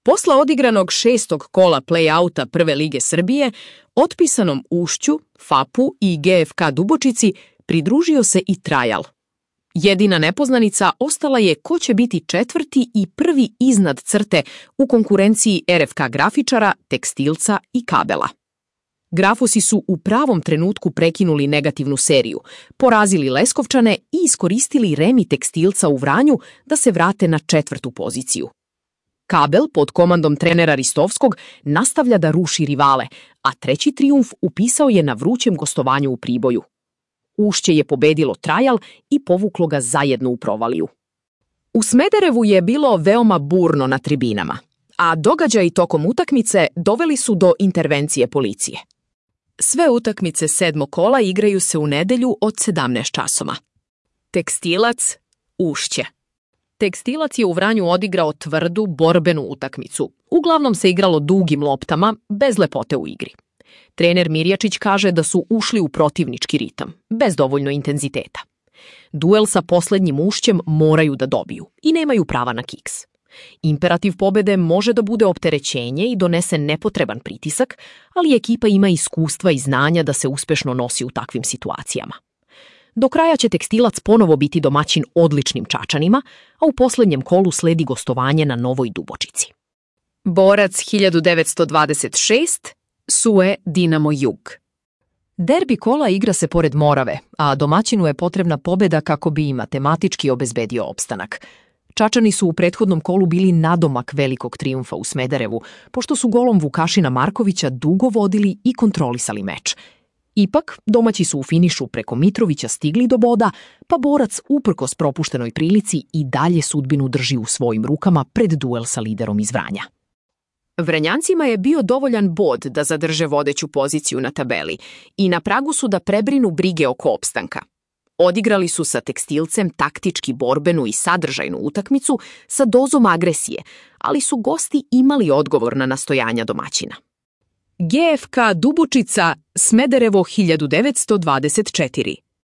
Posle odigranog 6. kola play-outa Prve lige Srbije, otpisanom Ušću, FAP-u i GFK Dubočici pridružio se i Trajal. Jedina nepoznanica ostala je ko će biti četvrti i prvi iznad crte u konkurenciji RFK Grafičara, Tekstilca i Kabela. Grafosi su u pravom trenutku prekinuli negativnu seriju, porazili Leskovčane i iskoristili remi Tekstilca u Vranju da se vrate na 4. poziciju. Kabel, pod komandom trenera Ristovskog, nastavlja da ruši rivale, a 3. trijumf upisao je na vrućem gostovanju u Priboju. Ušće je pobedilo Trajal i povuklo ga zajedno u provaliju. U Smederevu je bilo veoma burno na tribinama, a događaji tokom utakmice doveli su do intervencije policije. Sve utakmice 7. kola igraju se u nedelju od 17 časova. Tekstilac, Ušće. Tekstilac je u Vranju odigrao tvrdu, borbenu utakmicu. Uglavnom se igralo dugim loptama, bez lepote u igri. Trener Mirjačić kaže da su ušli u protivnički ritam, bez dovoljno intenziteta. Duel sa poslednjim Ušćem moraju da dobiju i nemaju prava na kiks. Imperativ pobede može da bude opterećenje i donese nepotreban pritisak, ali ekipa ima iskustva i znanja da se uspešno nosi u takvim situacijama. Do kraja će Tekstilac ponovo biti domaćin odličnim Čačanima, a u poslednjem kolu sledi gostovanje na Novoj Dubočici. Borac 1926, SUE Dinamo Jug. Derbi kola igra se pored Morave, a domaćinu je potrebna pobeda kako bi i matematički obezbedio opstanak. Čačani su u prethodnom kolu bili nadomak velikog trijumfa u Smederevu, pošto su golom Vukašina Markovića dugo vodili i kontrolisali meč. Ipak, domaći su u finišu preko Mitrovića stigli do boda, pa Borac, uprkos propuštenoj prilici, i dalje sudbinu drži u svojim rukama pred duel sa liderom iz Vranja. Vranjancima je bio dovoljan bod da zadrže vodeću poziciju na tabeli i na pragu su da prebrinu brige oko opstanka. Odigrali su sa Tekstilcem taktički borbenu i sadržajnu utakmicu sa dozom agresije, ali su gosti imali odgovor na nastojanja domaćina. GFK Dubočica, Smederevo 1924.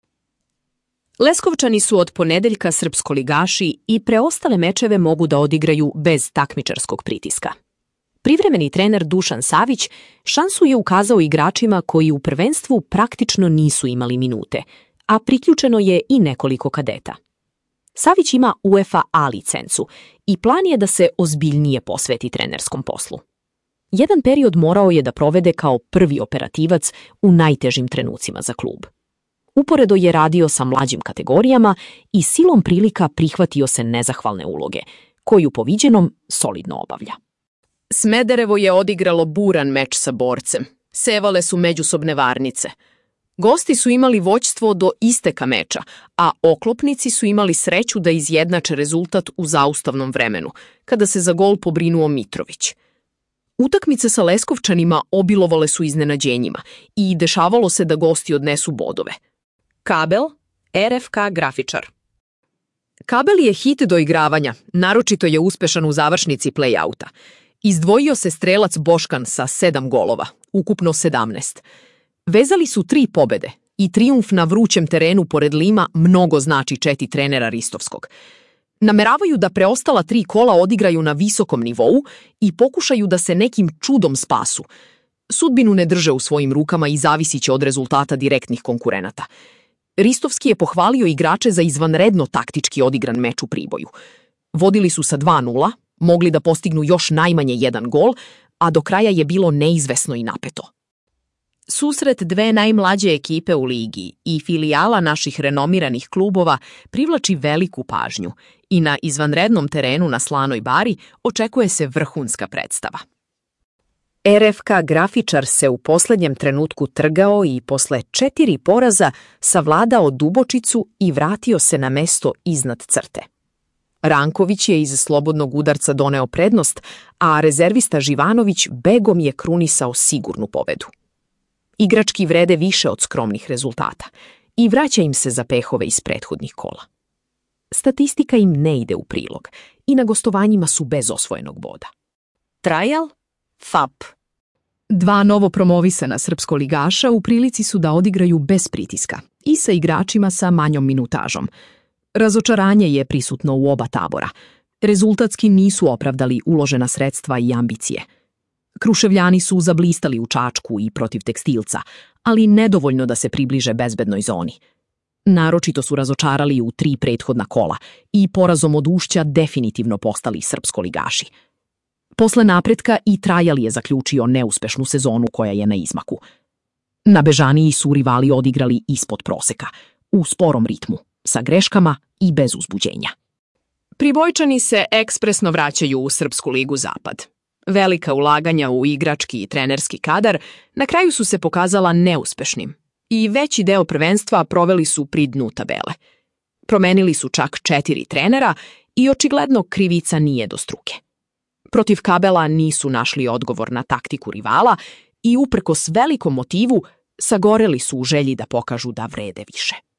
Leskovčani su od ponedeljka srpskoligaši i preostale mečeve mogu da odigraju bez takmičarskog pritiska. Privremeni trener Dušan Savić šansu je ukazao igračima koji u prvenstvu praktično nisu imali minute, a priključeno je i nekoliko kadeta. Savić ima UEFA A licencu i plan je da se ozbiljnije posveti trenerskom poslu. Jedan period morao je da provede kao prvi operativac u najtežim trenucima za klub. Uporedo je radio sa mlađim kategorijama i silom prilika prihvatio se nezahvalne uloge, koju po viđenom solidno obavlja. Smederevo je odigralo buran meč sa Borcem. Sevale su međusobne varnice. Gosti su imali vođstvo do isteka meča, a oklopnici su imali sreću da izjednače rezultat u zaustavnom vremenu, kada se za gol pobrinuo Mitrović. Utakmice sa Leskovčanima obilovale su iznenađenjima i dešavalo se da gosti odnesu bodove. Kabel, RFK Grafičar. Kabel je hit do igravanja, naročito je uspešan u završnici play-outa. Izdvojio se strelac Boškan sa 7 golova, ukupno 17. Vezali su 3 pobede i trijumf na vrućem terenu pored Lima mnogo znači četi trenera Ristovskog. Nameravaju da preostala 3 kola odigraju na visokom nivou i pokušaju da se nekim čudom spasu. Sudbinu ne drže u svojim rukama i zavisiće od rezultata direktnih konkurenata. Ristovski je pohvalio igrače za izvanredno taktički odigran meč u Priboju. Vodili su sa 2:0, mogli da postignu još najmanje 1 gol, a do kraja je bilo neizvesno i napeto. Susret dve najmlađe ekipe u ligi i filijala naših renomiranih klubova privlači veliku pažnju i na izvanrednom terenu na Slanoj Bari očekuje se vrhunska predstava. RFK Grafičar se u poslednjem trenutku trgao i posle 4 poraza savladao Dubočicu i vratio se na mesto iznad crte. Ranković je iz slobodnog udarca doneo prednost, a rezervista Živanović begom je krunisao sigurnu pobedu. Igrački vrede više od skromnih rezultata i vraća im se za pehove iz prethodnih kola. Statistika im ne ide u prilog i na gostovanjima su bez osvojenog boda. Trajal, FAP. 2 novo promovisana srpskoligaša u prilici su da odigraju bez pritiska i sa igračima sa manjom minutažom. Razočaranje je prisutno u oba tabora. Rezultatski nisu opravdali uložena sredstva i ambicije. Kruševljani su zablistali u Čačku i protiv Tekstilca, ali nedovoljno da se približe bezbednoj zoni. Naročito su razočarali u 3 prethodna kola i porazom od Ušća definitivno postali srpskoligaši. Posle napretka i Trajal je zaključio neuspešnu sezonu koja je na izmaku. Na Bežaniji su rivali odigrali ispod proseka, u sporom ritmu, sa greškama i bez uzbuđenja. Pribojčani se ekspresno vraćaju u Srpsku ligu Zapad. Velika ulaganja u igrački i trenerski kadar na kraju su se pokazala neuspešnim i veći deo prvenstva proveli su pri dnu tabele. Promenili su čak 4 trenera i očigledno krivica nije do struke. Protiv Kabela nisu našli odgovor na taktiku rivala i uprkos velikom motivu sagoreli su u želji da pokažu da vrede više.